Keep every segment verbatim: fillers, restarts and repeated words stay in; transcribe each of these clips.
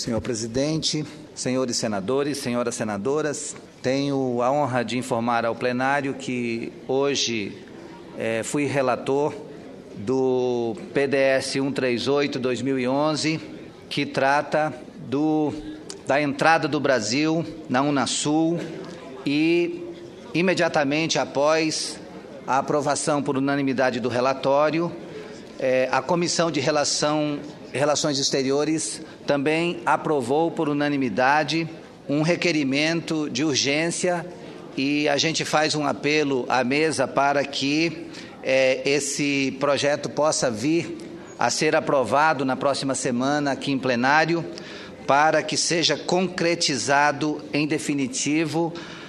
Senhor presidente, senhores senadores, senhoras senadoras, tenho a honra de informar ao plenário que hoje eh, fui relator do P D S cento e trinta e oito barra dois mil e onze, que trata do, da entrada do Brasil na Unasul e, imediatamente após a aprovação por unanimidade do relatório, eh, a Comissão de Relação, Relações Exteriores também aprovou por unanimidade um requerimento de urgência e a gente faz um apelo à mesa para que eh, esse projeto possa vir a ser aprovado na próxima semana aqui em plenário, para que seja concretizado em definitivo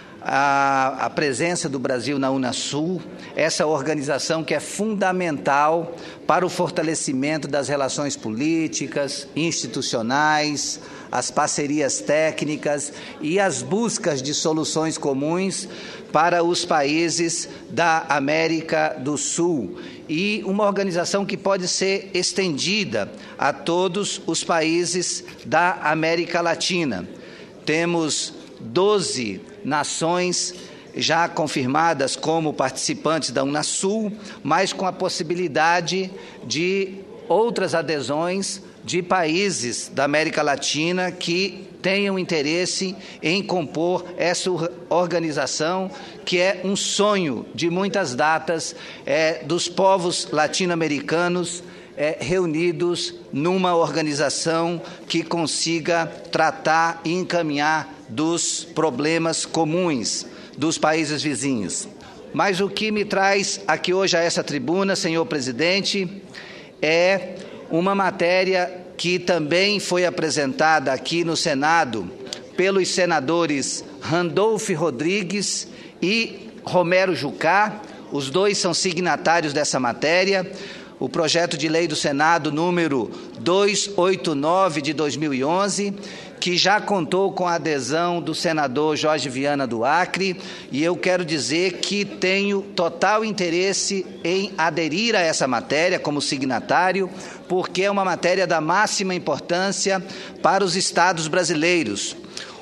a, a presença do Brasil na Unasul, essa organização que é fundamental para o fortalecimento das relações políticas, institucionais, as parcerias técnicas e as buscas de soluções comuns para os países da América do Sul, e uma organização que pode ser estendida a todos os países da América Latina. Temos doze nações já confirmadas como participantes da Unasul, mas com a possibilidade de outras adesões de países da América Latina que tenham interesse em compor essa organização, que é um sonho de muitas datas é, dos povos latino-americanos é, reunidos numa organização que consiga tratar e encaminhar dos problemas comuns dos países vizinhos. Mas o que me traz aqui hoje a essa tribuna, senhor presidente, é uma matéria que também foi apresentada aqui no Senado pelos senadores Randolph Rodrigues e Romero Jucá. Os dois são signatários dessa matéria. O projeto de lei do Senado número duzentos e oitenta e nove de dois mil e onze, que já contou com a adesão do senador Jorge Viana do Acre, e eu quero dizer que tenho total interesse em aderir a essa matéria como signatário, porque é uma matéria da máxima importância para os estados brasileiros.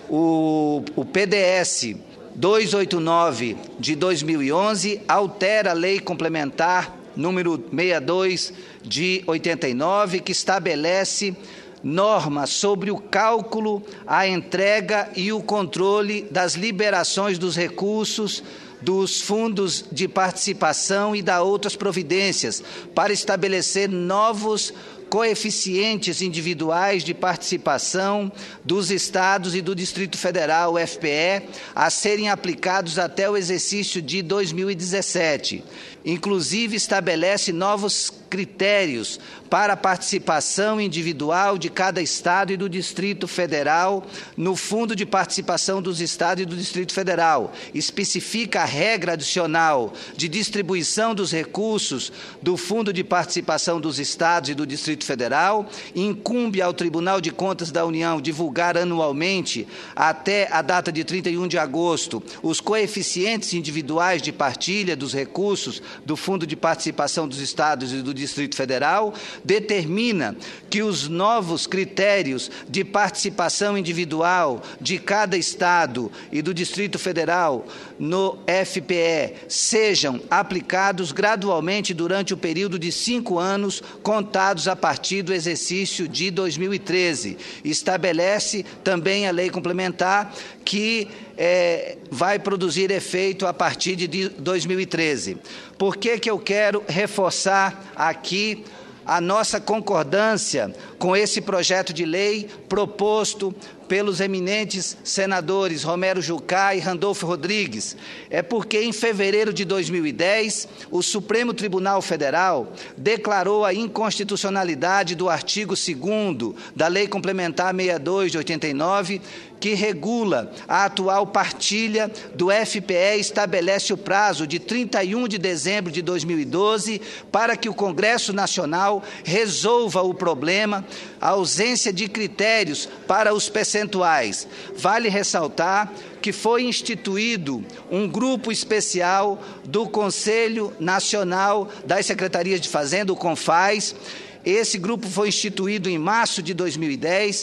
O, o P D S duzentos e oitenta e nove de dois mil e onze altera a lei complementar número sessenta e dois de oitenta e nove, que estabelece normas sobre o cálculo, a entrega e o controle das liberações dos recursos dos fundos de participação e da outras providências, para estabelecer novos coeficientes individuais de participação dos estados e do Distrito Federal, o F P E, a serem aplicados até o exercício de dois mil e dezessete. Inclusive, estabelece novos critérios para a participação individual de cada estado e do Distrito Federal no Fundo de Participação dos Estados e do Distrito Federal. Especifica a regra adicional de distribuição dos recursos do Fundo de Participação dos Estados e do Distrito Federal. Incumbe ao Tribunal de Contas da União divulgar anualmente, até a data de trinta e um de agosto, os coeficientes individuais de partilha dos recursos do Fundo de Participação dos Estados e do Distrito Federal. Determina que os novos critérios de participação individual de cada estado e do Distrito Federal no F P E sejam aplicados gradualmente durante o período de cinco anos, contados a partir do exercício de dois mil e treze. Estabelece também a lei complementar que é, vai produzir efeito a partir de dois mil e treze. Por que que eu quero reforçar aqui a nossa concordância com esse projeto de lei proposto pelos eminentes senadores Romero Jucá e Randolph Rodrigues? É porque em fevereiro de dois mil e dez, o Supremo Tribunal Federal declarou a inconstitucionalidade do artigo segundo da Lei Complementar sessenta e dois de oitenta e nove, que regula a atual partilha do F P E e estabelece o prazo de trinta e um de dezembro de dois mil e doze para que o Congresso Nacional resolva o problema, a ausência de critérios para os percentuais. Vale ressaltar que foi instituído um grupo especial do Conselho Nacional das Secretarias de Fazenda, o CONFAS. Esse grupo foi instituído em março de dois mil e dez,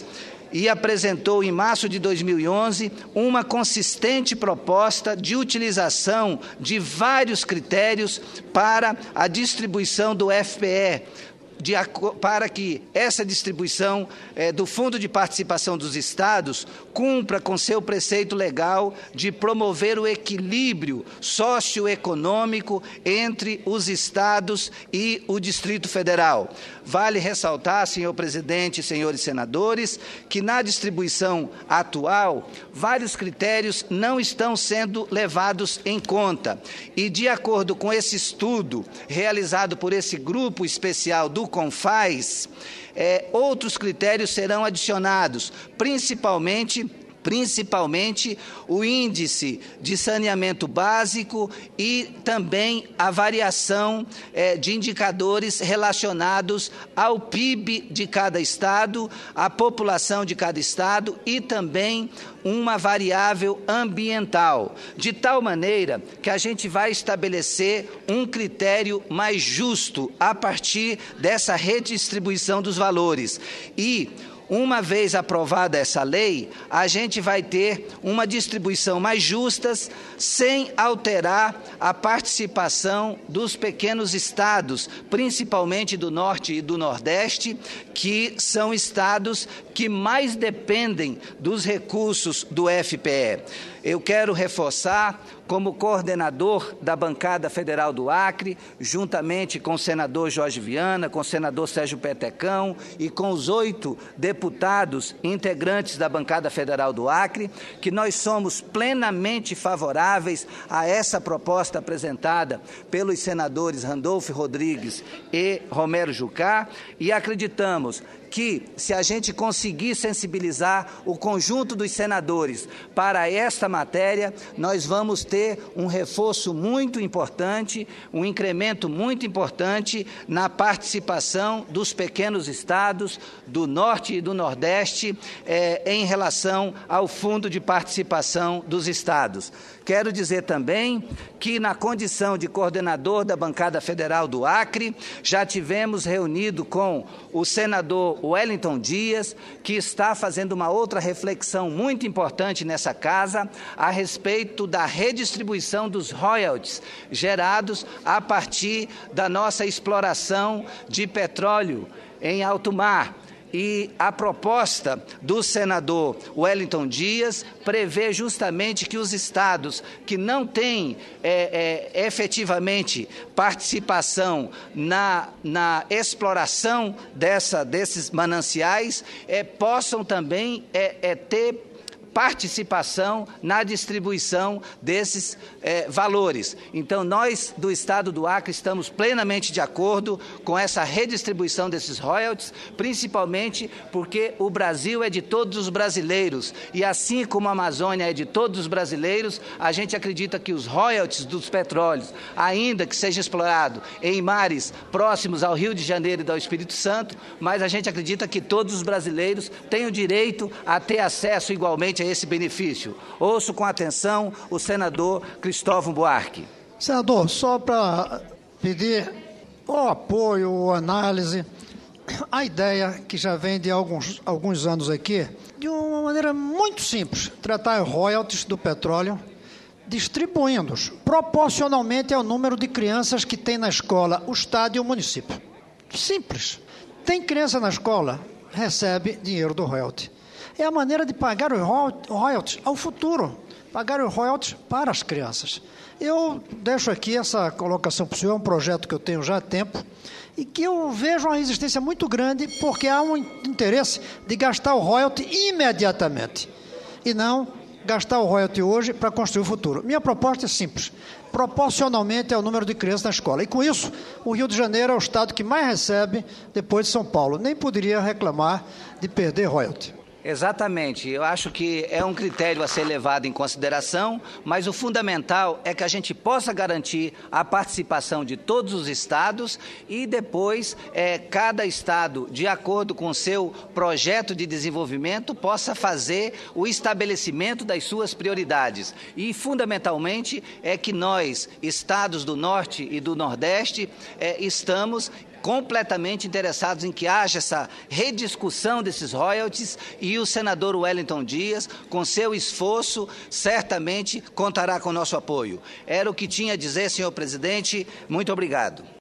e apresentou em março de dois mil e onze uma consistente proposta de utilização de vários critérios para a distribuição do F P E, De, para que essa distribuição eh, do Fundo de Participação dos Estados cumpra com seu preceito legal de promover o equilíbrio socioeconômico entre os Estados e o Distrito Federal. Vale ressaltar, senhor presidente e senhores senadores, que na distribuição atual, vários critérios não estão sendo levados em conta. E, de acordo com esse estudo realizado por esse grupo especial do CONFAS, é, outros critérios serão adicionados, principalmente, principalmente o índice de saneamento básico e também a variação é, de indicadores relacionados ao P I B de cada estado, à população de cada estado e também uma variável ambiental, de tal maneira que a gente vai estabelecer um critério mais justo a partir dessa redistribuição dos valores. E uma vez aprovada essa lei, a gente vai ter uma distribuição mais justa, sem alterar a participação dos pequenos estados, principalmente do Norte e do Nordeste, que são estados que mais dependem dos recursos do F P E. Eu quero reforçar, como coordenador da bancada federal do Acre, juntamente com o senador Jorge Viana, com o senador Sérgio Petecão e com os oito deputados integrantes da bancada federal do Acre, que nós somos plenamente favoráveis a essa proposta apresentada pelos senadores Randolfo Rodrigues e Romero Jucá, e acreditamos que, se a gente conseguir sensibilizar o conjunto dos senadores para esta matéria, nós vamos ter um reforço muito importante, um incremento muito importante na participação dos pequenos estados do Norte e do Nordeste eh, em relação ao Fundo de Participação dos Estados. Quero dizer também que, na condição de coordenador da bancada federal do Acre, já tivemos reunido com o senador Wellington Dias, que está fazendo uma outra reflexão muito importante nessa casa a respeito da redistribuição dos royalties gerados a partir da nossa exploração de petróleo em alto mar. E a proposta do senador Wellington Dias prevê justamente que os estados que não têm é, é, efetivamente participação na, na exploração dessa, desses mananciais é, possam também é, é, ter participação na distribuição desses eh, valores. Então, nós do Estado do Acre estamos plenamente de acordo com essa redistribuição desses royalties, principalmente porque o Brasil é de todos os brasileiros e, assim como a Amazônia é de todos os brasileiros, a gente acredita que os royalties dos petróleos, ainda que seja explorado em mares próximos ao Rio de Janeiro e ao Espírito Santo, mas a gente acredita que todos os brasileiros têm o direito a ter acesso igualmente a esse benefício. Ouço com atenção o senador Cristóvão Buarque. Senador, só para pedir o apoio, ou análise, a ideia que já vem de alguns, alguns anos aqui, de uma maneira muito simples, tratar os royalties do petróleo, distribuindo-os proporcionalmente ao número de crianças que tem na escola, o estado e o município. Simples. Tem criança na escola, recebe dinheiro do royalty. É a maneira de pagar os royalties ao futuro, pagar os royalties para as crianças. Eu deixo aqui essa colocação para o senhor, é um projeto que eu tenho já há tempo, e que eu vejo uma resistência muito grande, porque há um interesse de gastar o royalty imediatamente, e não gastar o royalty hoje para construir o futuro. Minha proposta é simples, proporcionalmente ao número de crianças na escola. E com isso, o Rio de Janeiro é o estado que mais recebe depois de São Paulo. Nem poderia reclamar de perder royalty. Exatamente, eu acho que é um critério a ser levado em consideração, mas o fundamental é que a gente possa garantir a participação de todos os estados e depois é, cada estado, de acordo com o seu projeto de desenvolvimento, possa fazer o estabelecimento das suas prioridades. E, fundamentalmente, é que nós, estados do Norte e do Nordeste, é, estamos completamente interessados em que haja essa rediscussão desses royalties, e o senador Wellington Dias, com seu esforço, certamente contará com nosso apoio. Era o que tinha a dizer, senhor presidente. Muito obrigado.